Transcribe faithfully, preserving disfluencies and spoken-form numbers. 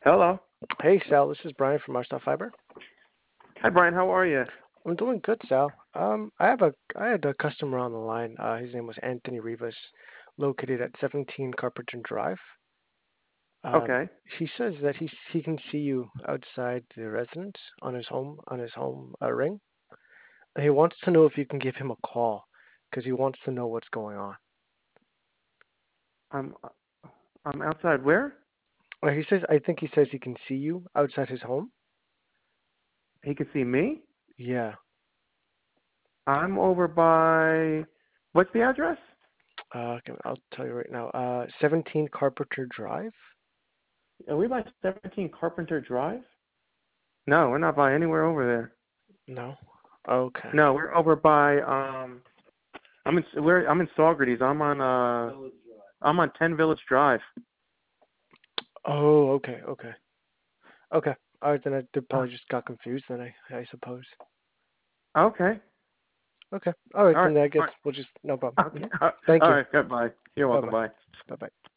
Hello. Hey Sal, this is Brian from Our Fiber. Hi, Brian. How are you? I'm doing good, Sal. Um, I have a I had a customer on the line. Uh, his name was Anthony Rivas, located at seventeen Carpenter Drive. Um, Okay. he says that he he can see you outside the residence on his home on his home uh, ring. He wants to know if you can give him a call because he wants to know what's going on. I'm I'm outside. Where? Uh, he says I think he says he can see you outside his home. He can see me? Yeah. I'm over by. What's the address? Uh, okay, I'll tell you right now. Uh, seventeen Carpenter Drive. Are we by seventeen Carpenter Drive? No, we're not by anywhere over there. No. Okay. No, we're over by. Um, I'm in. We're. I'm in Saugerties. I'm on. Uh, I'm on Ten Village Drive. Oh, okay, okay. Okay. All right, then I did Oh, probably just got confused then I I suppose. okay. Okay. All right, All right. then I All guess right. we'll just no problem. Okay. hmm Thank All you. right. Goodbye. You're Bye welcome. bye. Bye. Bye bye.